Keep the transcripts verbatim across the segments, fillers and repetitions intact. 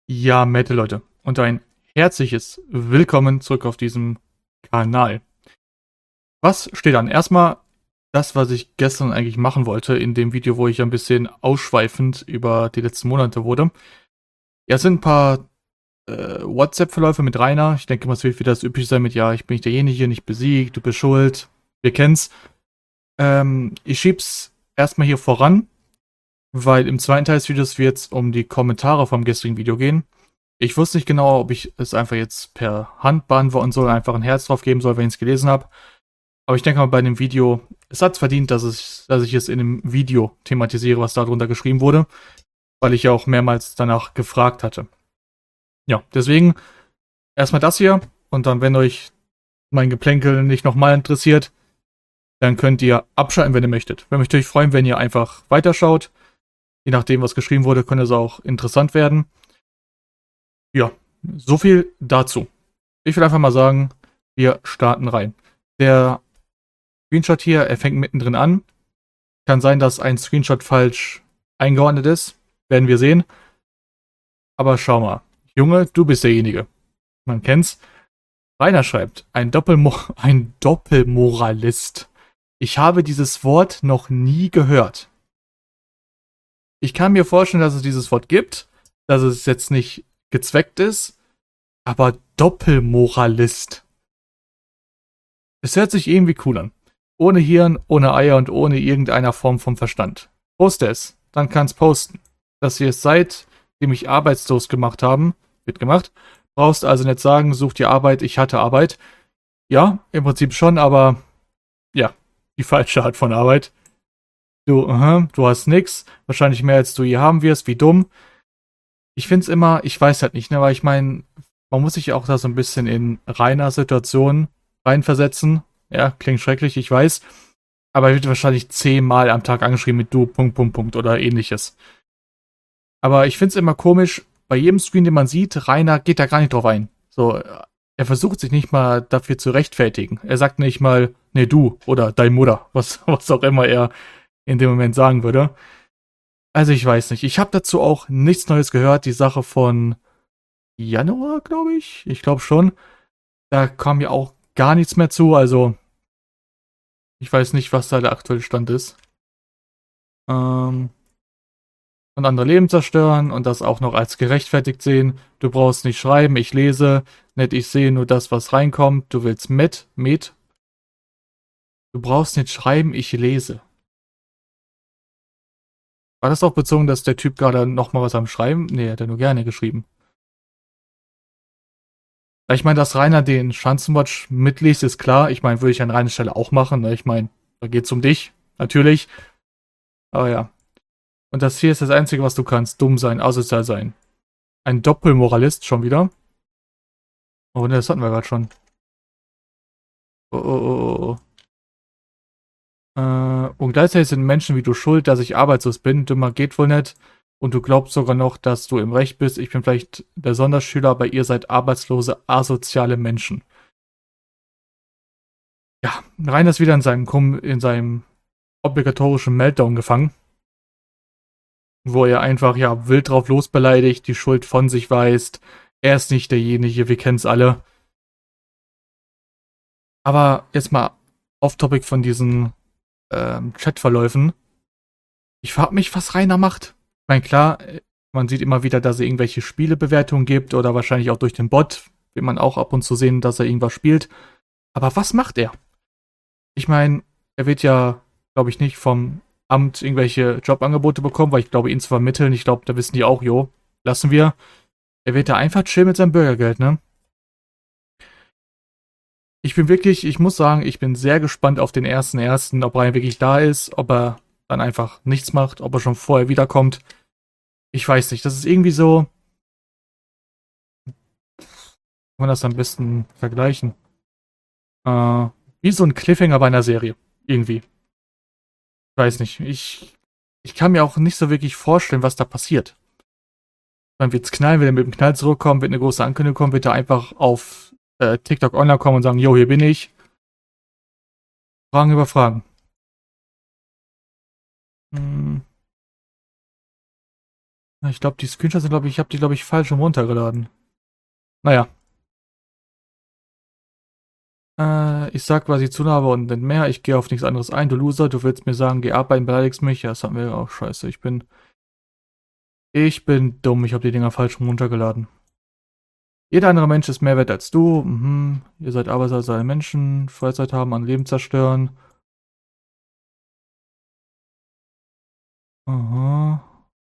Ja, Mette Leute und ein herzliches Willkommen zurück auf diesem Kanal. Was steht an? Erstmal das, was ich gestern eigentlich machen wollte, in dem Video, wo ich ein bisschen ausschweifend über die letzten Monate wurde. Ja, es sind ein paar äh, WhatsApp-Verläufe mit Rainer. Ich denke mal, es wird wieder das Übliche sein mit, ja, ich bin nicht derjenige, nicht besiegt, du bist schuld. Wir kennen's. Ähm, ich schieb's erstmal hier voran, weil im zweiten Teil des Videos wird es um die Kommentare vom gestrigen Video gehen. Ich wusste nicht genau, ob ich es einfach jetzt per Hand beantworten soll, einfach ein Herz drauf geben soll, wenn ich es gelesen habe. Aber ich denke mal bei dem Video, es hat es verdient, dass, es, dass ich es in dem Video thematisiere, was darunter geschrieben wurde, weil ich ja auch mehrmals danach gefragt hatte. Ja, deswegen erstmal das hier und dann, wenn euch mein Geplänkel nicht nochmal interessiert, dann könnt ihr abschalten, wenn ihr möchtet. Ich würde mich natürlich freuen, wenn ihr einfach weiterschaut. Je nachdem, was geschrieben wurde, könnte es auch interessant werden. Ja, so viel dazu. Ich will einfach mal sagen, wir starten rein. Der Screenshot hier, er fängt mittendrin an. Kann sein, dass ein Screenshot falsch eingeordnet ist. Werden wir sehen. Aber schau mal. Junge, du bist derjenige. Man kennt's. Rainer schreibt, ein, Doppelmo ein Doppelmoralist. Ich habe dieses Wort noch nie gehört. Ich kann mir vorstellen, dass es dieses Wort gibt, dass es jetzt nicht gezweckt ist, aber Doppelmoralist. Es hört sich irgendwie cool an. Ohne Hirn, ohne Eier und ohne irgendeiner Form vom Verstand. Poste es, dann kann's posten. Dass ihr es seitdem ich arbeitslos gemacht haben, wird gemacht. Brauchst also nicht sagen, such dir Arbeit, ich hatte Arbeit. Ja, im Prinzip schon, aber ja, die falsche Art von Arbeit. Du, uh, du hast nix, wahrscheinlich mehr als du je haben wirst, wie dumm. Ich find's immer, ich weiß halt nicht, ne, weil ich meine, man muss sich auch da so ein bisschen in reiner Situation reinversetzen. Ja, klingt schrecklich, ich weiß. Aber er wird wahrscheinlich zehnmal am Tag angeschrieben mit du, Punkt, Punkt, Punkt oder ähnliches. Aber ich find's immer komisch, bei jedem Screen, den man sieht, Rainer geht da gar nicht drauf ein. So, er versucht sich nicht mal dafür zu rechtfertigen. Er sagt nicht mal, ne, du oder dein Mutter, was, was auch immer er in dem Moment sagen würde. Also ich weiß nicht. Ich habe dazu auch nichts Neues gehört. Die Sache von Januar, glaube ich. Ich glaube schon. Da kam ja auch gar nichts mehr zu. Also ich weiß nicht, was da der aktuelle Stand ist. Ähm, und andere Leben zerstören und das auch noch als gerechtfertigt sehen. Du brauchst nicht schreiben, ich lese. Nicht, ich sehe nur das, was reinkommt. Du willst mit, mit. Du brauchst nicht schreiben, ich lese. War das auch bezogen, dass der Typ gerade nochmal was am Schreiben? Nee, hat er nur gerne geschrieben. Ich meine, dass Rainer den Schanzenwatch mitliest, ist klar. Ich meine, würde ich an Rainers Stelle auch machen. Ne? Ich meine, da geht's um dich, natürlich. Aber ja. Und das hier ist das Einzige, was du kannst. Dumm sein, asozial sein. Ein Doppelmoralist schon wieder. Oh ne, das hatten wir gerade schon. Oh, oh, oh, oh. Äh, und gleichzeitig sind Menschen wie du schuld, dass ich arbeitslos bin. Dümmer geht wohl nicht. Und du glaubst sogar noch, dass du im Recht bist. Ich bin vielleicht der Sonderschüler, aber ihr seid arbeitslose, asoziale Menschen. Ja, Rainer ist wieder in seinem, in seinem obligatorischen Meltdown gefangen, wo er einfach, ja, wild drauf losbeleidigt, die Schuld von sich weist. Er ist nicht derjenige, wir kennen es alle. Aber jetzt mal off-topic von diesen ähm, Chatverläufen. Ich frage mich, was Rainer macht. Ich meine, klar, man sieht immer wieder, dass er irgendwelche Spielebewertungen gibt oder wahrscheinlich auch durch den Bot wird man auch ab und zu sehen, dass er irgendwas spielt. Aber was macht er? Ich meine, er wird ja, glaube ich, nicht vom Amt irgendwelche Jobangebote bekommen, weil ich glaube, ihn zu vermitteln, ich glaube, da wissen die auch, jo, lassen wir. Er wird da einfach chillen mit seinem Bürgergeld, ne? Ich bin wirklich, ich muss sagen, ich bin sehr gespannt auf den ersten ersten, ob Ryan wirklich da ist, ob er dann einfach nichts macht, ob er schon vorher wiederkommt. Ich weiß nicht, das ist irgendwie so, kann man das am besten vergleichen? Äh, wie so ein Cliffhanger bei einer Serie. Irgendwie. Ich weiß nicht. Ich, ich kann mir auch nicht so wirklich vorstellen, was da passiert. Dann wird's knallen, wenn er mit dem Knall zurückkommt, wird eine große Ankündigung kommen, wird er einfach auf äh, TikTok online kommen und sagen, jo, hier bin ich. Fragen über Fragen. Hm, Ich glaube, die Screenshots sind, glaube ich, ich habe die, glaube ich, falsch rum runtergeladen. Naja. Äh, ich sag, was ich zu habe und nicht mehr. Ich gehe auf nichts anderes ein. Du Loser, du willst mir sagen, geh arbeiten, beleidigst mich. Ja, das hatten wir auch. Scheiße, ich bin. Ich bin dumm. Ich habe die Dinger falsch rum runtergeladen. Jeder andere Mensch ist mehr wert als du. Mhm. Ihr seid arbeitseinsame Menschen. Freizeit haben, an Leben zerstören. Aha.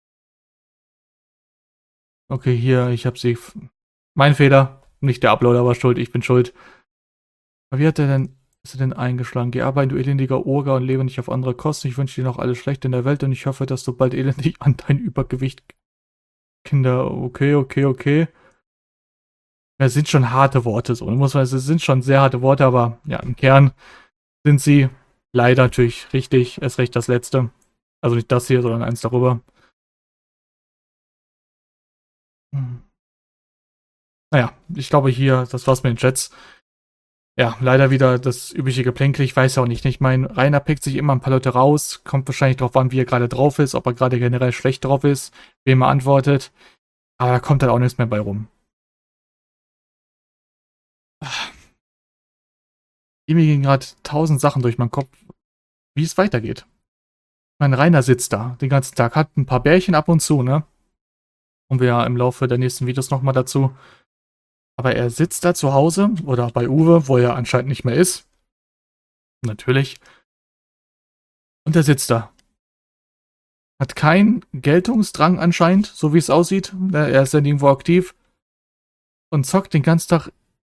Okay, hier, ich habe sie. Mein Fehler. Nicht der Uploader war schuld, ich bin schuld. Aber wie hat er denn, ist er denn eingeschlagen? Geh arbeiten, du elendiger Oger, und lebe nicht auf andere Kosten. Ich wünsche dir noch alles Schlechte in der Welt und ich hoffe, dass du bald elendig an dein Übergewicht. Kinder, okay, okay, okay. Das sind schon harte Worte, so. Muss man, es sind schon sehr harte Worte, aber ja, im Kern sind sie leider natürlich richtig. Erst recht das letzte. Also nicht das hier, sondern eins darüber. Hm. Naja, ich glaube hier, das war's mit den Chats. Ja, leider wieder das übliche Geplänkel. Ich weiß ja auch nicht. Ich meine, Rainer pickt sich immer ein paar Leute raus. Kommt wahrscheinlich drauf an, wie er gerade drauf ist. Ob er gerade generell schlecht drauf ist. Wem er antwortet. Aber da kommt halt auch nichts mehr bei rum. Irgendwie gehen gerade tausend Sachen durch meinen Kopf, wie es weitergeht. Mein Rainer sitzt da den ganzen Tag, hat ein paar Bärchen ab und zu, ne? Kommen wir ja im Laufe der nächsten Videos nochmal dazu. Aber er sitzt da zu Hause oder bei Uwe, wo er anscheinend nicht mehr ist. Natürlich. Und er sitzt da. Hat keinen Geltungsdrang anscheinend, so wie es aussieht. Er ist dann irgendwo aktiv. Und zockt den ganzen Tag.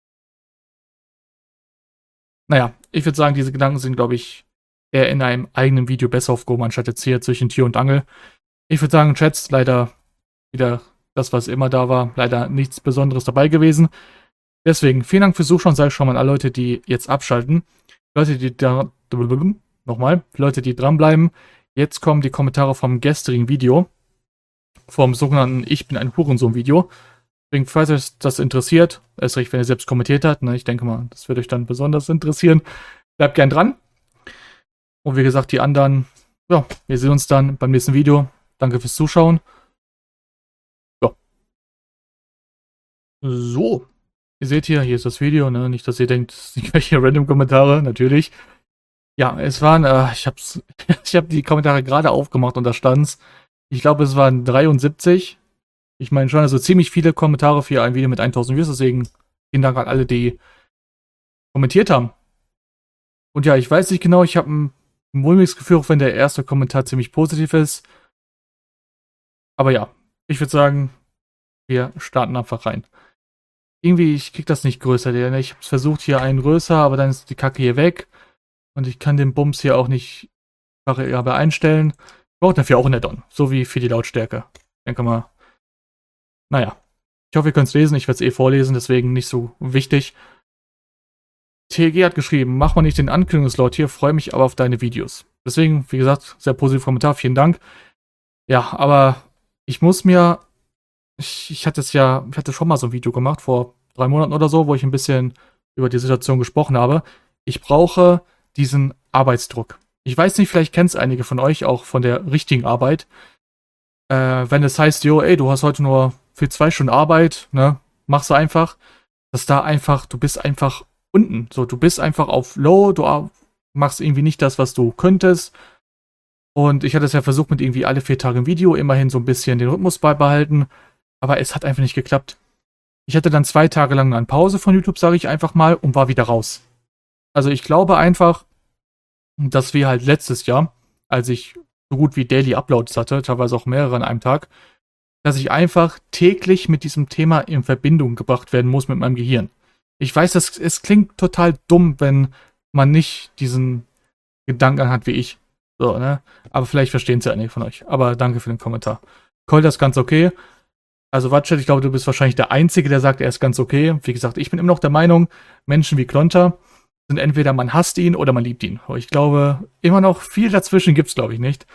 Naja, ich würde sagen, diese Gedanken sind, glaube ich, eher in einem eigenen Video besser aufgehoben, anstatt jetzt hier zwischen Tier und Angel. Ich würde sagen, Chats, leider wieder das, was immer da war. Leider nichts Besonderes dabei gewesen. Deswegen, vielen Dank fürs Zuschauen, sage ich schon mal an alle Leute, die jetzt abschalten. Leute, die da. Nochmal, Leute, die dranbleiben. Jetzt kommen die Kommentare vom gestrigen Video. Vom sogenannten Ich bin ein Hurensohn-Video. Deswegen, falls euch das interessiert, erst recht, wenn ihr selbst kommentiert habt, ne, ich denke mal, das wird euch dann besonders interessieren. Bleibt gern dran. Und wie gesagt, die anderen, ja, wir sehen uns dann beim nächsten Video. Danke fürs Zuschauen. Ja. So. Ihr seht hier, hier ist das Video, ne? Nicht, dass ihr denkt, das sind irgendwelche random Kommentare, natürlich. Ja, es waren, äh, ich hab's, ich hab die Kommentare gerade aufgemacht und da stand's. Ich glaube, es waren dreiundsiebzig. Ich meine schon, also ziemlich viele Kommentare für ein Video mit tausend Views, deswegen vielen Dank an alle, die kommentiert haben. Und ja, ich weiß nicht genau, ich habe ein, ein mulmiges Gefühl, auch wenn der erste Kommentar ziemlich positiv ist. Aber ja, ich würde sagen, wir starten einfach rein. Irgendwie, ich krieg das nicht größer. Ich habe versucht, hier einen größer, aber dann ist die Kacke hier weg. Und ich kann den Bums hier auch nicht variabel einstellen. Ich brauche dafür auch ein Add-on, so wie für die Lautstärke. Ich denke mal. Naja. Ich hoffe, ihr könnt es lesen. Ich werde es eh vorlesen, deswegen nicht so wichtig. T G hat geschrieben, mach mal nicht den Ankündigungslaut hier, freue mich aber auf deine Videos. Deswegen, wie gesagt, sehr positiver Kommentar, vielen Dank. Ja, aber ich muss mir, ich, ich hatte es ja, ich hatte schon mal so ein Video gemacht, vor drei Monaten oder so, wo ich ein bisschen über die Situation gesprochen habe. Ich brauche diesen Arbeitsdruck. Ich weiß nicht, vielleicht kennt es einige von euch auch von der richtigen Arbeit. Äh, wenn es heißt, jo, ey, du hast heute nur für zwei Stunden Arbeit, ne, machst du einfach, dass da einfach, du bist einfach unten. So, du bist einfach auf Low, du machst irgendwie nicht das, was du könntest. Und ich hatte es ja versucht mit irgendwie alle vier Tage ein Video, immerhin so ein bisschen den Rhythmus beibehalten, aber es hat einfach nicht geklappt. Ich hatte dann zwei Tage lang eine Pause von YouTube, sage ich einfach mal, und war wieder raus. Also ich glaube einfach, dass wir halt letztes Jahr, als ich so gut wie Daily Uploads hatte, teilweise auch mehrere an einem Tag, dass ich einfach täglich mit diesem Thema in Verbindung gebracht werden muss mit meinem Gehirn. Ich weiß, das, es klingt total dumm, wenn man nicht diesen Gedanken hat wie ich. So, ne? Aber vielleicht verstehen es ja einige von euch. Aber danke für den Kommentar. Cole, das ist ganz okay. Also Watchet, ich glaube, du bist wahrscheinlich der Einzige, der sagt, er ist ganz okay. Wie gesagt, ich bin immer noch der Meinung, Menschen wie Klonter sind entweder man hasst ihn oder man liebt ihn. Aber ich glaube, immer noch viel dazwischen gibt's, glaube ich, nicht.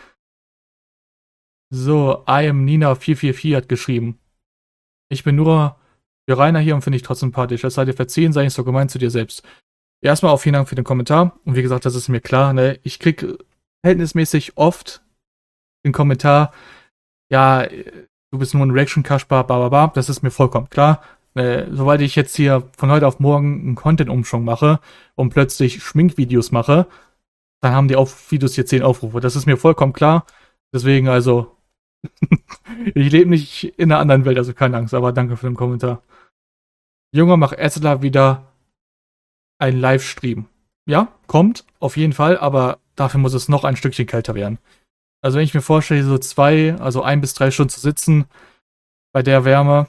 So, I am Nina vier vier vier hat geschrieben. Ich bin nur für Rainer hier und finde ich trotzdem sympathisch. Es sei dir verziehen, sei nicht so gemein zu dir selbst. Erstmal auch vielen Dank für den Kommentar. Und wie gesagt, das ist mir klar, ne? Ich krieg verhältnismäßig oft den Kommentar, ja, du bist nur ein Reaction-Kasper, bla bla bla, das ist mir vollkommen klar. Äh, sobald ich jetzt hier von heute auf morgen einen Content-Umschwung mache und plötzlich Schminkvideos mache, dann haben die auf Videos hier zehn Aufrufe. Das ist mir vollkommen klar. Deswegen also, ich lebe nicht in einer anderen Welt, also keine Angst, aber danke für den Kommentar. Junge, mach Essler wieder ein Livestream. Ja, kommt, auf jeden Fall, aber dafür muss es noch ein Stückchen kälter werden. Also wenn ich mir vorstelle, so zwei, also ein bis drei Stunden zu sitzen, bei der Wärme,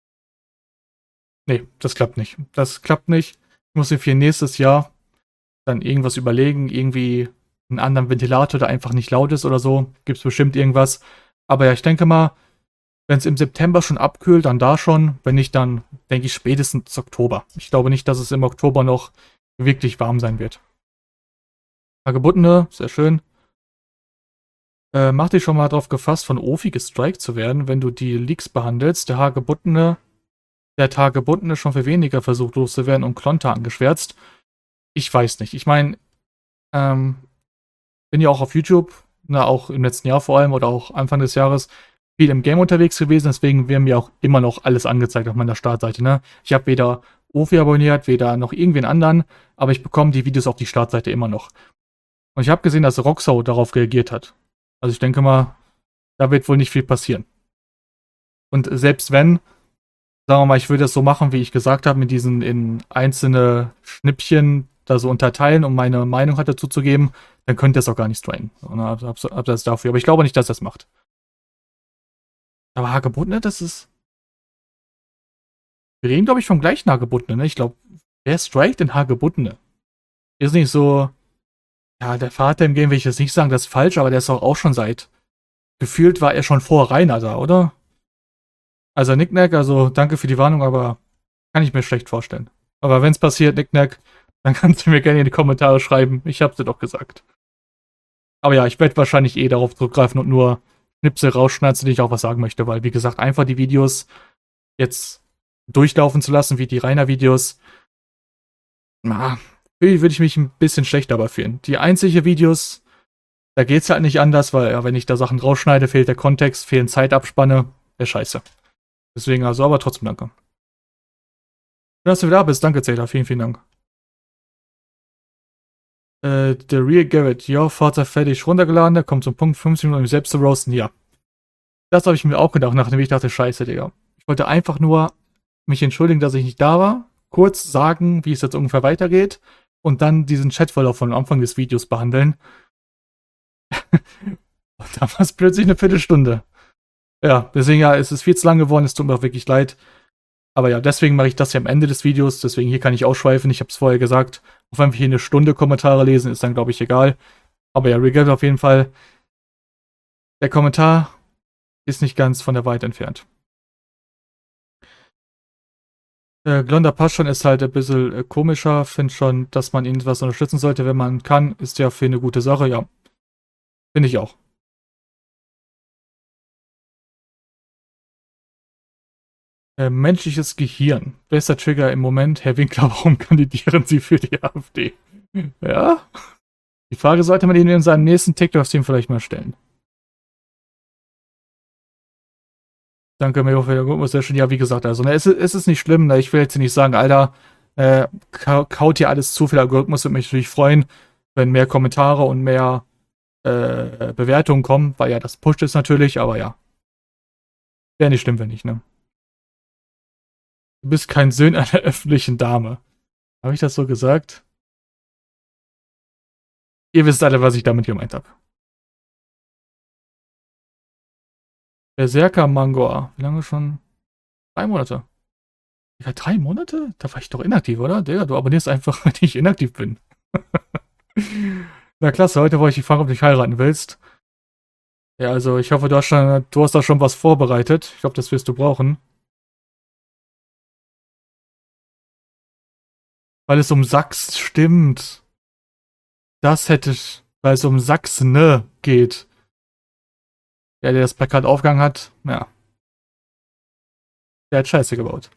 nee, das klappt nicht. Das klappt nicht. Ich muss mir für nächstes Jahr dann irgendwas überlegen, irgendwie einen anderen Ventilator, der einfach nicht laut ist oder so. Gibt's bestimmt irgendwas. Aber ja, ich denke mal, wenn es im September schon abkühlt, dann da schon. Wenn nicht, dann denke ich spätestens Oktober. Ich glaube nicht, dass es im Oktober noch wirklich warm sein wird. Hagebuttene, sehr schön. Äh, mach dich schon mal drauf gefasst, von Ofi gestrikt zu werden, wenn du die Leaks behandelst. Der Hagebuttene, der hat Hagebuttene schon für weniger versucht loszuwerden und Klonter angeschwärzt. Ich weiß nicht. Ich meine, ähm, bin ja auch auf YouTube, na, auch im letzten Jahr vor allem oder auch Anfang des Jahres viel im Game unterwegs gewesen, deswegen werden mir auch immer noch alles angezeigt auf meiner Startseite. Ne? Ich habe weder Ofi abonniert, weder noch irgendwen anderen, aber ich bekomme die Videos auf die Startseite immer noch. Und ich habe gesehen, dass Roxau darauf reagiert hat. Also ich denke mal, da wird wohl nicht viel passieren. Und selbst wenn, sagen wir mal, ich würde es so machen, wie ich gesagt habe, mit diesen in einzelne Schnippchen da so unterteilen, um meine Meinung halt dazu zu geben, dann könnte das auch gar nicht strainen. Und hab, hab, hab das dafür. Aber ich glaube nicht, dass das macht. Aber Hagebuttene, das ist. Wir reden, glaube ich, vom gleichen Hagebuttene, ne? Ich glaube, wer strikt denn Hagebuttene? Ist nicht so. Ja, der Vater im Game will ich jetzt nicht sagen, das ist falsch, aber der ist auch, auch schon seit. Gefühlt war er schon vor Rainer da, oder? Also Nicknack, also danke für die Warnung, aber kann ich mir schlecht vorstellen. Aber wenn es passiert, Nicknack, dann kannst du mir gerne in die Kommentare schreiben. Ich hab's dir doch gesagt. Aber ja, ich werde wahrscheinlich eh darauf zurückgreifen und nur Schnipsel rausschneiden, die ich auch was sagen möchte, weil, wie gesagt, einfach die Videos jetzt durchlaufen zu lassen, wie die Rainer-Videos, na, würde ich mich ein bisschen schlecht dabei fühlen. Die einzigen Videos, da geht's halt nicht anders, weil, ja, wenn ich da Sachen rausschneide, fehlt der Kontext, fehlen Zeitabspanne, wäre scheiße. Deswegen also, aber trotzdem danke. Schön, dass du wieder da bist. Danke, Zähler. Vielen, vielen Dank. Äh, der Real Garrett, ja, Vater fertig runtergeladen, der kommt zum Punkt fünfzig Minuten, um mich selbst zu roasten. Ja. Das habe ich mir auch gedacht, nachdem ich dachte, scheiße, Digga. Ich wollte einfach nur mich entschuldigen, dass ich nicht da war, kurz sagen, wie es jetzt ungefähr weitergeht und dann diesen Chatverlauf von Anfang des Videos behandeln. Und dann war es plötzlich eine Viertelstunde. Ja, deswegen ja, es ist viel zu lang geworden, es tut mir auch wirklich leid. Aber ja, deswegen mache ich das ja am Ende des Videos, deswegen hier kann ich ausschweifen, ich habe es vorher gesagt. Auch wenn wir hier eine Stunde Kommentare lesen, ist dann, glaube ich, egal. Aber ja, Regret auf jeden Fall. Der Kommentar ist nicht ganz von der Wahrheit entfernt. Äh, Glonder passt schon, ist halt ein bisschen äh, komischer. Finde schon, dass man ihn was unterstützen sollte, wenn man kann. Ist ja für eine gute Sache, ja. Finde ich auch. Äh, menschliches Gehirn. Bester Trigger im Moment. Herr Winkler, warum kandidieren Sie für die AfD? Ja. Die Frage sollte man Ihnen in seinem nächsten TikTok-Stream vielleicht mal stellen. Danke, Meo, für den sehr schön. Ja, wie gesagt, also, ne, es, es ist nicht schlimm. Ne, ich will jetzt nicht sagen, Alter, äh, kaut hier alles zu viel Algorithmus. Würde mich natürlich freuen, wenn mehr Kommentare und mehr äh, Bewertungen kommen, weil ja, das pusht es natürlich, aber ja. Wäre nicht schlimm, wenn nicht, ne? Du bist kein Sohn einer öffentlichen Dame. Habe ich das so gesagt? Ihr wisst alle, was ich damit gemeint habe. Berserker Mangoa. Wie lange schon? Drei Monate. Ja, drei Monate? Da war ich doch inaktiv, oder? Digga, du abonnierst einfach, wenn ich inaktiv bin. Na klasse, heute wollte ich dich fragen, ob du dich heiraten willst. Ja, also ich hoffe, du hast, schon, du hast da schon was vorbereitet. Ich glaube, das wirst du brauchen. Weil es um Sachs stimmt. Das hätte ich, weil es um Sachsen geht. Der, der das Plakat aufgegangen hat, ja. Der hat Scheiße gebaut.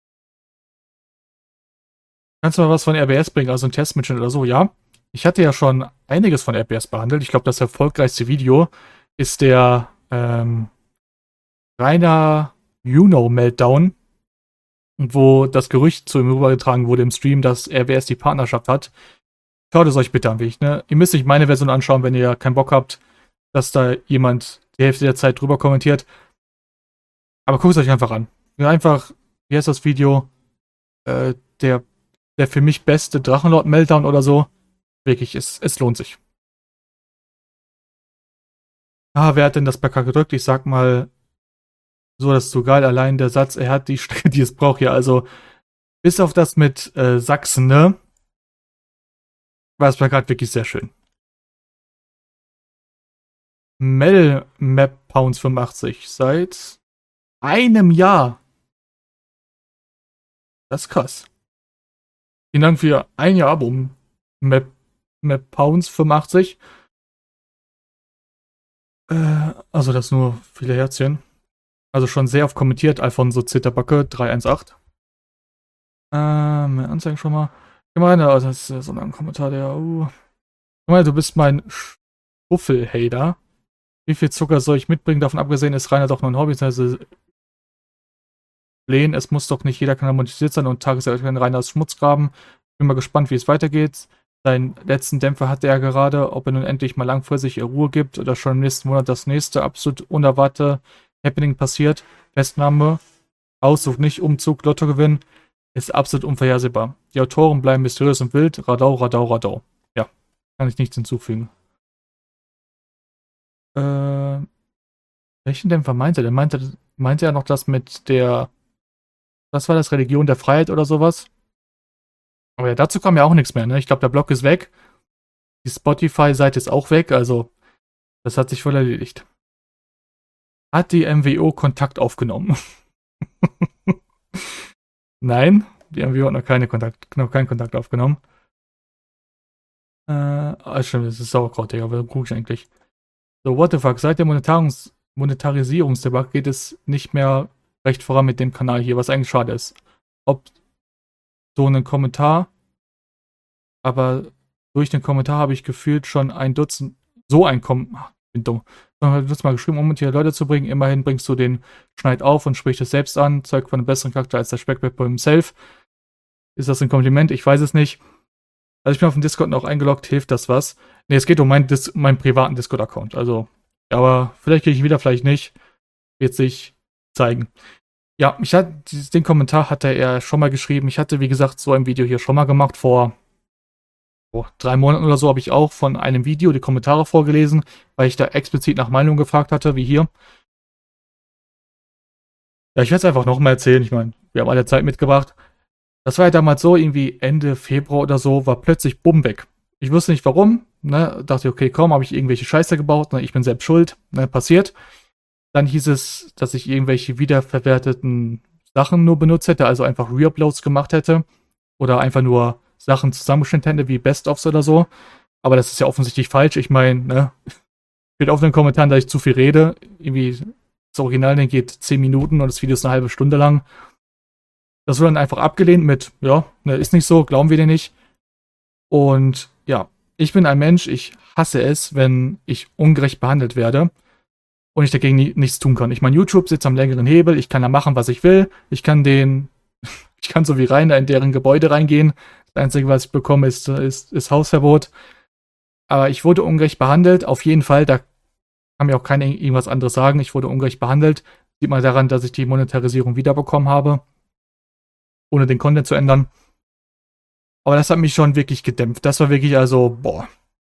Kannst du mal was von R B S bringen, also ein Testmitschnitt oder so? Ja. Ich hatte ja schon einiges von R B S behandelt. Ich glaube, das erfolgreichste Video ist der, ähm, reiner You-Know-Meltdown, wo das Gerücht zu ihm rübergetragen wurde im Stream, dass er wer es die Partnerschaft hat. Schaut es euch bitte an, Weg, ne? Ihr müsst nicht meine Version anschauen, wenn ihr keinen Bock habt, dass da jemand die Hälfte der Zeit drüber kommentiert. Aber guckt es euch einfach an. Einfach, wie heißt das Video? Äh, der, der für mich beste Drachenlord-Meltdown oder so. Wirklich, es, es lohnt sich. Ah, wer hat denn das Plakat gedrückt? Ich sag mal, so, das ist so geil. Allein der Satz, er hat die Strecke, die es braucht, ja. Also, bis auf das mit äh, Sachsen, ne? War das Plakat wirklich sehr schön. Mel Map Pounds fünfundachtzig. Seit einem Jahr. Das ist krass. Vielen Dank für ein Jahr Abo. Map, Map Pounds fünfundachtzig. Äh, also das nur viele Herzchen. Also schon sehr oft kommentiert. Alfonso Zitterbacke drei eins acht. Ähm, Anzeigen schon mal. Ich meine, also das ist so ein Kommentar, der. Uh. Ich meine, du bist mein Schuffel-Hater. Wie viel Zucker soll ich mitbringen? Davon abgesehen ist Rainer doch nur ein Hobby. Also, es muss doch nicht jeder Kanal monetisiert sein und tagesaktuell Rainer als Schmutzgraben. Bin mal gespannt, wie es weitergeht. Seinen letzten Dämpfer hatte er gerade, ob er nun endlich mal langfristig Ruhe gibt oder schon im nächsten Monat das nächste absolut unerwartete Happening passiert. Festnahme, Auszug nicht, Umzug, Lottogewinn, ist absolut unvorhersehbar. Die Autoren bleiben mysteriös und wild. Radau, Radau, Radau. Ja, kann ich nichts hinzufügen. Äh, welchen Dämpfer meinte er? Der meinte, meinte er noch das mit der, was war das, Religion der Freiheit oder sowas? Aber ja, dazu kam ja auch nichts mehr, ne? Ich glaube, der Blog ist weg. Die Spotify-Seite ist auch weg, also das hat sich voll erledigt. Hat die M W O Kontakt aufgenommen? Nein, die M W O hat noch, keine Kontakt, noch keinen Kontakt aufgenommen. Äh, ah, stimmt, das ist Sauerkraut, Digga, warum gucke ich eigentlich? So, what the fuck, seit der Monetarungs Monetarisierungsdebatte geht es nicht mehr recht voran mit dem Kanal hier, was eigentlich schade ist. Ob so einen Kommentar, aber durch den Kommentar habe ich gefühlt schon ein Dutzend, so ein Kommentar, bin dumm, du hast mal geschrieben, um hier Leute zu bringen, immerhin bringst du den Schneid auf und sprichst es selbst an, zeigt von einem besseren Charakter als der Speckpepper himself. Ist das ein Kompliment? Ich weiß es nicht. Also ich bin auf dem Discord noch eingeloggt, hilft das was? Ne, es geht um meinen, Dis meinen privaten Discord-Account, also, aber vielleicht kriege ich ihn wieder, vielleicht nicht. Wird sich zeigen. Ja, ich hatte, den Kommentar hatte er schon mal geschrieben. Ich hatte, wie gesagt, so ein Video hier schon mal gemacht. Vor oh, drei Monaten oder so habe ich auch von einem Video die Kommentare vorgelesen, weil ich da explizit nach Meinung gefragt hatte, wie hier. Ja, ich werde es einfach nochmal erzählen. Ich meine, wir haben alle Zeit mitgebracht. Das war ja damals so, irgendwie Ende Februar oder so, war plötzlich bumm weg. Ich wusste nicht warum. Ne? Dachte, okay, komm, habe ich irgendwelche Scheiße gebaut. Ne? Ich bin selbst schuld. Ne? Passiert. Dann hieß es, dass ich irgendwelche wiederverwerteten Sachen nur benutzt hätte, also einfach Reuploads gemacht hätte. Oder einfach nur Sachen zusammengeschnitten hätte, wie Best-ofs oder so. Aber das ist ja offensichtlich falsch. Ich meine, ne, steht auf den Kommentaren, dass ich zu viel rede. Irgendwie, das Original den geht zehn Minuten und das Video ist eine halbe Stunde lang. Das wurde dann einfach abgelehnt mit, ja, ne, ist nicht so, glauben wir dir nicht. Und ja, ich bin ein Mensch, ich hasse es, wenn ich ungerecht behandelt werde und ich dagegen nie, nichts tun kann. Ich meine, YouTube sitzt am längeren Hebel, ich kann da machen, was ich will. Ich kann den, ich kann so wie Rainer in deren Gebäude reingehen. Das Einzige, was ich bekomme, ist, ist, ist Hausverbot. Aber ich wurde ungerecht behandelt, auf jeden Fall, da kann mir auch keiner irgendwas anderes sagen. Ich wurde ungerecht behandelt. Sieht man daran, dass ich die Monetarisierung wiederbekommen habe, ohne den Content zu ändern. Aber das hat mich schon wirklich gedämpft. Das war wirklich also, boah.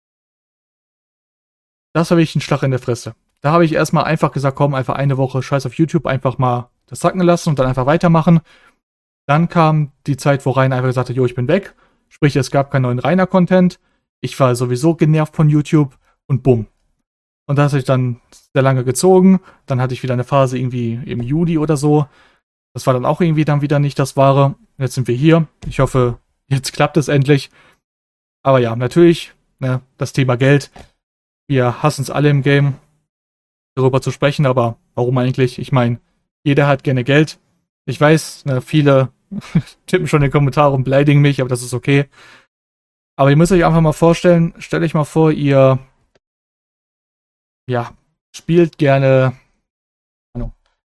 Das war wirklich ein Schlag in der Fresse. Da habe ich erstmal einfach gesagt, komm, einfach eine Woche Scheiß auf YouTube, einfach mal das sacken lassen und dann einfach weitermachen. Dann kam die Zeit, wo Rainer einfach gesagt hat, jo, ich bin weg. Sprich, es gab keinen neuen Rainer-Content. Ich war sowieso genervt von YouTube und bumm. Und das hat sich dann sehr lange gezogen. Dann hatte ich wieder eine Phase irgendwie im Juli oder so. Das war dann auch irgendwie dann wieder nicht das Wahre. Jetzt sind wir hier. Ich hoffe, jetzt klappt es endlich. Aber ja, natürlich, ne, das Thema Geld. Wir hassen es alle im Game, darüber zu sprechen, aber warum eigentlich? Ich meine, jeder hat gerne Geld. Ich weiß, ne, viele tippen schon in die Kommentare und beleidigen mich, aber das ist okay. Aber ihr müsst euch einfach mal vorstellen, stellt euch mal vor, ihr ja, spielt gerne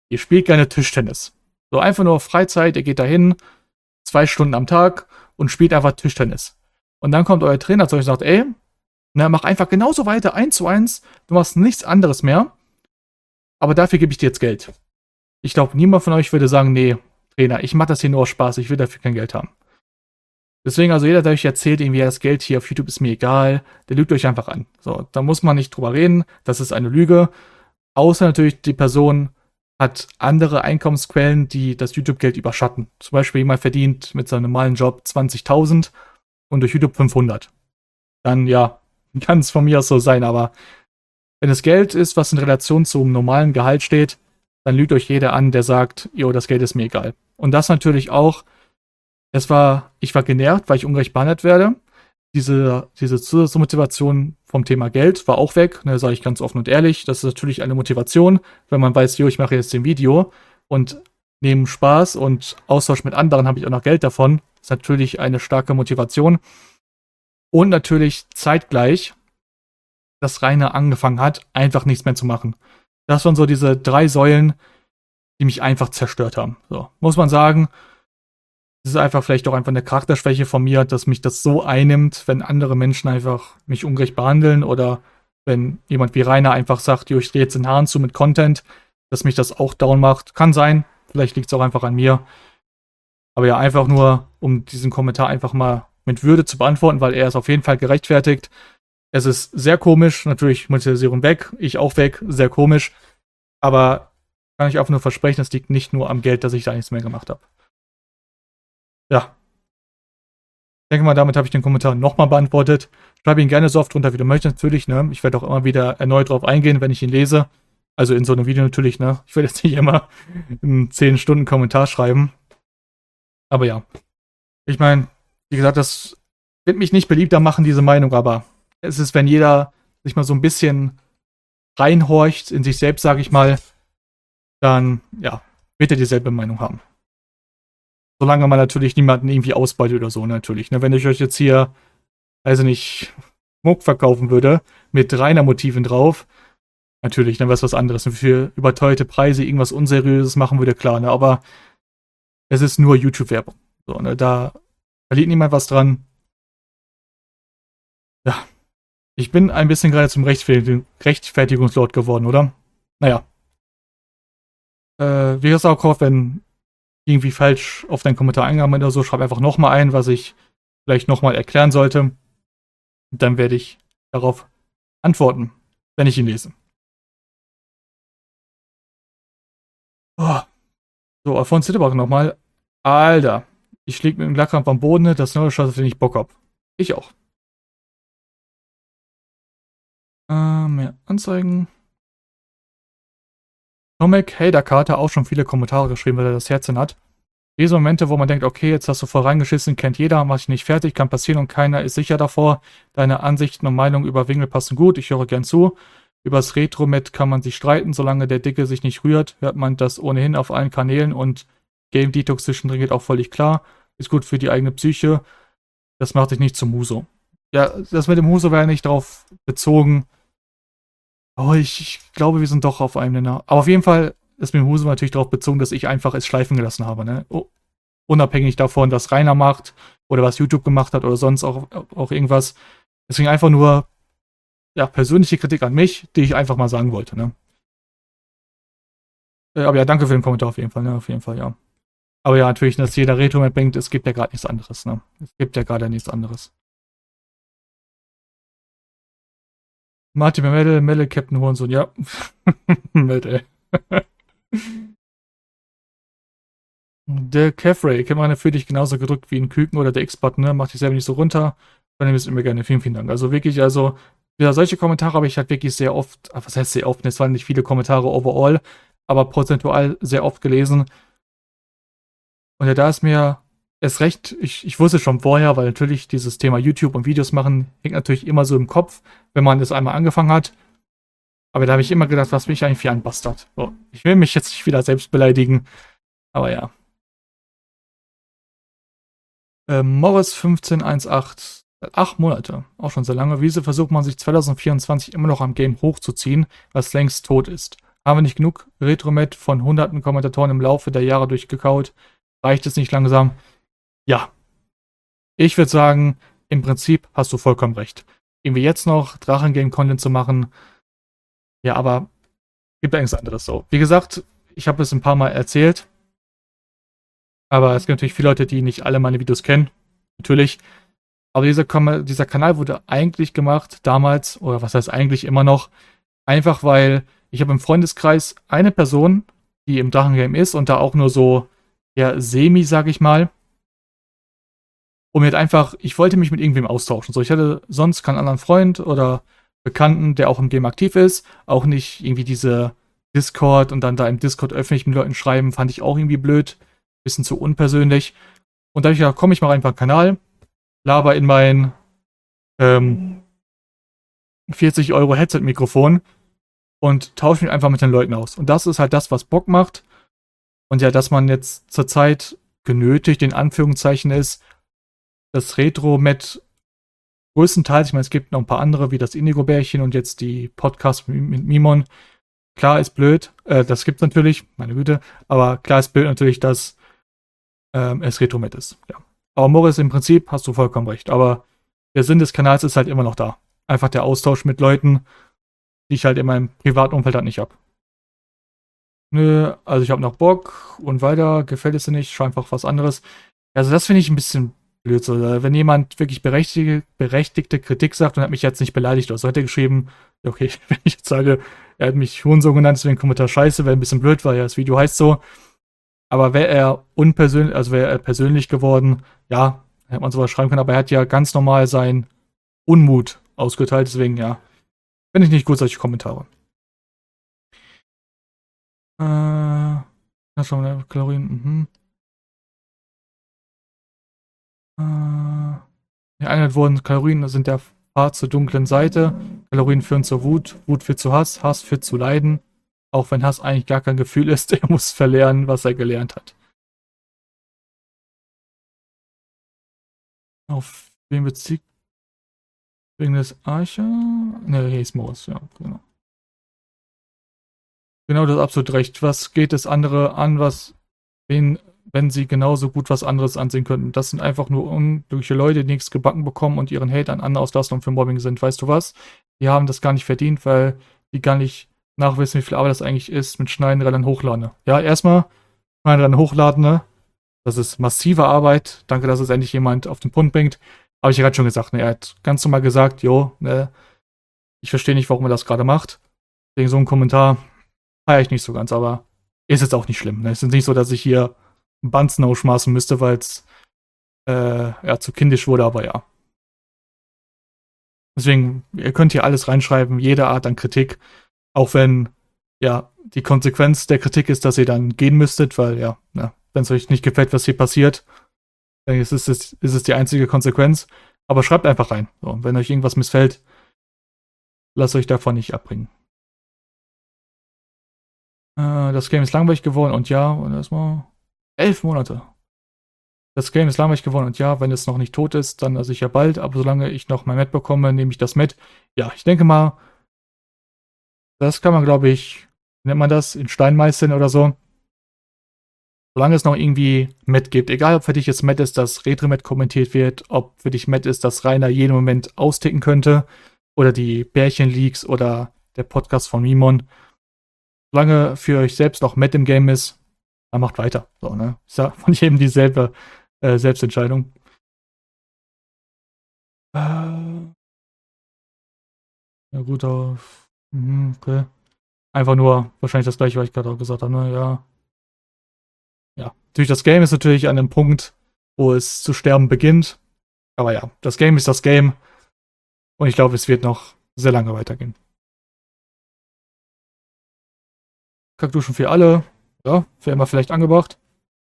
ihr spielt gerne Tischtennis. So einfach nur Freizeit, ihr geht dahin, zwei Stunden am Tag und spielt einfach Tischtennis. Und dann kommt euer Trainer zu euch und sagt, ey, na, mach einfach genauso weiter, eins zu eins, du machst nichts anderes mehr, aber dafür gebe ich dir jetzt Geld. Ich glaube, niemand von euch würde sagen, nee, Trainer, ich mache das hier nur aus Spaß, ich will dafür kein Geld haben. Deswegen, also jeder, der euch erzählt, irgendwie das Geld hier auf YouTube ist mir egal, der lügt euch einfach an. So, da muss man nicht drüber reden, das ist eine Lüge. Außer natürlich, die Person hat andere Einkommensquellen, die das YouTube-Geld überschatten. Zum Beispiel jemand verdient mit seinem normalen Job zwanzigtausend und durch YouTube fünfhundert. Dann, ja, kann es von mir aus so sein, aber wenn es Geld ist, was in Relation zum normalen Gehalt steht, dann lügt euch jeder an, der sagt, jo, das Geld ist mir egal. Und das natürlich auch, es war, ich war genervt, weil ich ungerecht behandelt werde. Diese, diese Zusatzmotivation vom Thema Geld war auch weg, ne, sage ich ganz offen und ehrlich. Das ist natürlich eine Motivation, wenn man weiß, jo, ich mache jetzt ein Video und neben Spaß und Austausch mit anderen habe ich auch noch Geld davon. Das ist natürlich eine starke Motivation. Und natürlich zeitgleich, dass Rainer angefangen hat, einfach nichts mehr zu machen. Das waren so diese drei Säulen, die mich einfach zerstört haben. So, muss man sagen, es ist einfach vielleicht auch einfach eine Charakterschwäche von mir, dass mich das so einnimmt, wenn andere Menschen einfach mich ungerecht behandeln oder wenn jemand wie Rainer einfach sagt, jo, ich drehe jetzt den Hahn zu mit Content, dass mich das auch down macht. Kann sein, vielleicht liegt es auch einfach an mir. Aber ja, einfach nur, um diesen Kommentar einfach mal mit Würde zu beantworten, weil er ist auf jeden Fall gerechtfertigt. Es ist sehr komisch, natürlich Monetarisierung weg, ich auch weg, sehr komisch. Aber kann ich einfach nur versprechen, es liegt nicht nur am Geld, dass ich da nichts mehr gemacht habe. Ja. Ich denke mal, damit habe ich den Kommentar nochmal beantwortet. Schreibe ihn gerne so oft drunter, wie du möchtest, natürlich, ne? Ich werde auch immer wieder erneut drauf eingehen, wenn ich ihn lese. Also in so einem Video natürlich, ne? Ich werde jetzt nicht immer einen zehn Stunden Kommentar schreiben. Aber ja. Ich meine, wie gesagt, das wird mich nicht beliebter machen, diese Meinung, aber es ist, wenn jeder sich mal so ein bisschen reinhorcht in sich selbst, sage ich mal, dann, ja, wird er dieselbe Meinung haben. Solange man natürlich niemanden irgendwie ausbeutet oder so, natürlich. Ne? Wenn ich euch jetzt hier, also nicht, Muck verkaufen würde, mit reiner Motiven drauf, natürlich, dann wäre es was anderes. Und für überteuerte Preise irgendwas Unseriöses machen würde, klar, ne? Aber es ist nur YouTube-Werbung. So, ne? Da verliert niemand was dran. Ja. Ich bin ein bisschen gerade zum Rechtfertigung Rechtfertigungslord geworden, oder? Naja. Äh, wie gesagt auch, wenn irgendwie falsch auf deinen Kommentar eingegangen bin oder so, schreib einfach nochmal ein, was ich vielleicht nochmal erklären sollte. Und dann werde ich darauf antworten, wenn ich ihn lese. Oh. So, Alphonse Zittebach nochmal. Alter, ich lieg mit dem Lackrampf am Boden, das neue Scheiße, den ich Bock hab. Ich auch. Äh, mehr Anzeigen. Tomek Hater auch schon viele Kommentare geschrieben, weil er das Herz hat. Diese Momente, wo man denkt, okay, jetzt hast du voll reingeschissen, kennt jeder, mach ich nicht fertig, kann passieren und keiner ist sicher davor. Deine Ansichten und Meinungen über Winkel passen gut, ich höre gern zu. Übers Retro-Met kann man sich streiten, solange der Dicke sich nicht rührt, hört man das ohnehin auf allen Kanälen und Game Detox zwischendrin geht auch völlig klar. Ist gut für die eigene Psyche. Das macht dich nicht zum Muso. Ja, das mit dem Muso wäre nicht darauf bezogen. Oh, ich, ich glaube, wir sind doch auf einem Nenner. Aber auf jeden Fall ist mit dem Muso natürlich darauf bezogen, dass ich einfach es schleifen gelassen habe. Ne? Oh, unabhängig davon, was Rainer macht oder was YouTube gemacht hat oder sonst auch, auch irgendwas. Deswegen einfach nur ja, persönliche Kritik an mich, die ich einfach mal sagen wollte. Ne? Äh, aber ja, danke für den Kommentar auf jeden Fall. Ne? Auf jeden Fall, ja. Aber ja, natürlich, dass jeder Retro mitbringt, es gibt ja gerade nichts anderes. Ne? Es gibt ja gerade nichts anderes. Martin Melle, Melle, Captain Hurensohn, ja. Melle. Der Caffrey, kennt man für dich genauso gedrückt wie ein Küken oder der X-Button, ne? Mach dich selber nicht so runter. Dann nehme ich es immer gerne. Vielen, vielen Dank. Also wirklich, also, ja, solche Kommentare habe ich halt wirklich sehr oft, was heißt sehr oft, es waren nicht viele Kommentare overall, aber prozentual sehr oft gelesen. Und ja, da ist mir erst recht, ich, ich wusste schon vorher, weil natürlich dieses Thema YouTube und Videos machen hängt natürlich immer so im Kopf, wenn man das einmal angefangen hat. Aber da habe ich immer gedacht, was bin ich eigentlich für ein Bastard? So, ich will mich jetzt nicht wieder selbst beleidigen, aber ja. Äh, Morris fünfzehn achtzehn, acht Monate, auch schon sehr lange. Wieso versucht man sich zwanzig vierundzwanzig immer noch am Game hochzuziehen, was längst tot ist? Haben wir nicht genug Retromet von hunderten Kommentatoren im Laufe der Jahre durchgekaut? Reicht es nicht langsam? Ja. Ich würde sagen, im Prinzip hast du vollkommen recht. Irgendwie jetzt noch Drachengame-Content zu machen, ja, aber gibt eigentlich anderes so. Wie gesagt, ich habe es ein paar Mal erzählt, aber es gibt natürlich viele Leute, die nicht alle meine Videos kennen. Natürlich. Aber dieser, dieser Kanal wurde eigentlich gemacht, damals, oder was heißt eigentlich immer noch, einfach weil ich habe im Freundeskreis eine Person, die im Drachengame ist und da auch nur so, ja, semi, sag ich mal. Und mir hat einfach, ich wollte mich mit irgendwem austauschen. So, ich hatte sonst keinen anderen Freund oder Bekannten, der auch im Game aktiv ist. Auch nicht irgendwie diese Discord und dann da im Discord öffentlich mit Leuten schreiben, fand ich auch irgendwie blöd. Bisschen zu unpersönlich. Und da habe ich gedacht, komm ich mal einfach einen Kanal, laber in mein ähm, vierzig Euro Headset-Mikrofon und tausche mich einfach mit den Leuten aus. Und das ist halt das, was Bock macht. Und ja, dass man jetzt zurzeit genötigt, in Anführungszeichen ist, das Retro-Met größtenteils, ich meine, es gibt noch ein paar andere, wie das Indigo-Bärchen und jetzt die Podcasts mit Mimon. Klar ist blöd, äh, das gibt's natürlich, meine Güte, aber klar ist blöd natürlich, dass ähm, es Retro-Met ist. Ja. Aber Moritz, im Prinzip hast du vollkommen recht, aber der Sinn des Kanals ist halt immer noch da. Einfach der Austausch mit Leuten, die ich halt in meinem privaten Umfeld halt nicht habe. Nö, also ich habe noch Bock und weiter, gefällt es dir nicht, schau einfach was anderes. Also das finde ich ein bisschen blöd. So. Wenn jemand wirklich berechtigte, berechtigte Kritik sagt und hat mich jetzt nicht beleidigt oder so, hat er geschrieben, okay, wenn ich jetzt sage, er hat mich Hurensohn genannt, deswegen Kommentar scheiße, wäre ein bisschen blöd, weil ja das Video heißt so. Aber wäre er unpersönlich, also wäre er persönlich geworden, ja, hätte man sowas schreiben können, aber er hat ja ganz normal seinen Unmut ausgeteilt, deswegen ja, finde ich nicht gut solche Kommentare. Äh, das schon mal Kalorien, mhm. Äh, Einheit wurden Kalorien sind der Pfad zur dunklen Seite. Kalorien führen zur Wut, Wut führt zu Hass, Hass führt zu Leiden. Auch wenn Hass eigentlich gar kein Gefühl ist, er muss verlernen, was er gelernt hat. Auf wen bezieht wegen des Archer? Ne, hier ist Moos, ja, genau. Genau, das ist absolut recht. Was geht es andere an, was wen, wenn sie genauso gut was anderes ansehen könnten? Das sind einfach nur unglückliche Leute, die nichts gebacken bekommen und ihren Hate an andere auslassen und für Mobbing sind. Weißt du was? Die haben das gar nicht verdient, weil die gar nicht nachwissen, wie viel Arbeit das eigentlich ist mit Schneiden, Rennen, Hochladen. Ja, erstmal Schneiden, Rennen, Hochladen, ne? Das ist massive Arbeit. Danke, dass es endlich jemand auf den Punkt bringt. Habe ich ja gerade schon gesagt, ne? Er hat ganz normal gesagt, jo, ne? Ich verstehe nicht, warum er das gerade macht. Wegen so einem Kommentar feiere ich nicht so ganz, aber ist jetzt auch nicht schlimm. Ne? Es ist nicht so, dass ich hier einen Banzen ausschmaßen müsste, weil es äh, ja, zu kindisch wurde, aber ja. Deswegen, ihr könnt hier alles reinschreiben, jede Art an Kritik, auch wenn ja die Konsequenz der Kritik ist, dass ihr dann gehen müsstet, weil ja, ja wenn es euch nicht gefällt, was hier passiert, dann ist es, ist es die einzige Konsequenz. Aber schreibt einfach rein. So, wenn euch irgendwas missfällt, lasst euch davon nicht abbringen. Äh, das Game ist langweilig geworden und ja, und erstmal elf Monate. Das Game ist langweilig geworden und ja, wenn es noch nicht tot ist, dann sicher bald, aber solange ich noch mein Met bekomme, nehme ich das mit. Ja, ich denke mal, das kann man, glaube ich, nennt man das, in Stein meißeln oder so. Solange es noch irgendwie Met gibt, egal ob für dich jetzt Met ist, dass Retro-Met kommentiert wird, ob für dich Met ist, dass Rainer jeden Moment austicken könnte, oder die Bärchen-Leaks oder der Podcast von Mimon. Solange für euch selbst noch Met im Game ist, dann macht weiter. So, ne? Ist ja von jedem dieselbe äh, Selbstentscheidung. Äh, ja, gut, auf. Mhm, okay. Einfach nur wahrscheinlich das gleiche, was ich gerade auch gesagt habe, ne? Ja. Ja. Natürlich, das Game ist natürlich an einem Punkt, wo es zu sterben beginnt. Aber ja, das Game ist das Game. Und ich glaube, es wird noch sehr lange weitergehen. Kackduschen für alle. Ja, wäre immer vielleicht angebracht.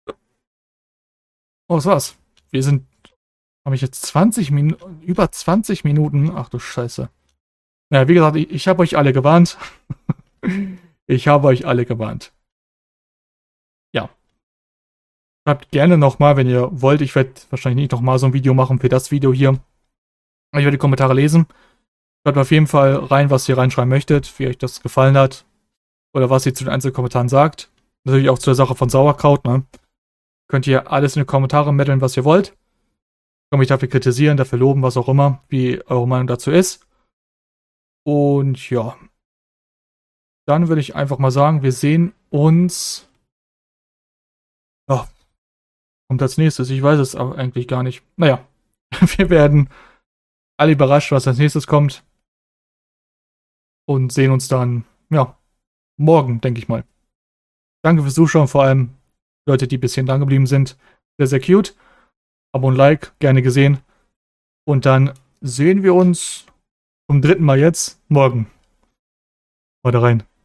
Oh, das war's. Wir sind. Habe ich jetzt zwanzig Minuten. Über zwanzig Minuten. Ach du Scheiße. Naja, wie gesagt, ich, ich habe euch alle gewarnt. Ich habe euch alle gewarnt. Ja. Schreibt gerne nochmal, wenn ihr wollt. Ich werde wahrscheinlich nicht nochmal so ein Video machen für das Video hier. Ich werde die Kommentare lesen. Schreibt auf jeden Fall rein, was ihr reinschreiben möchtet, wie euch das gefallen hat. oder was ihr zu den einzelnen Kommentaren sagt. Natürlich auch zur Sache von Sauerkraut, ne? Könnt ihr alles in die Kommentare meddeln, was ihr wollt. Könnt mich dafür kritisieren, dafür loben, was auch immer, wie eure Meinung dazu ist. Und ja. Dann würde ich einfach mal sagen, wir sehen uns. Ja, kommt als nächstes. Ich weiß es aber eigentlich gar nicht. Naja, wir werden alle überrascht, was als nächstes kommt. Und sehen uns dann, ja, morgen, denke ich mal. Danke fürs Zuschauen, vor allem Leute, die ein bisschen dran geblieben sind. Sehr, sehr cute. Abo und Like, gerne gesehen. Und dann sehen wir uns zum dritten Mal jetzt morgen. Haut rein.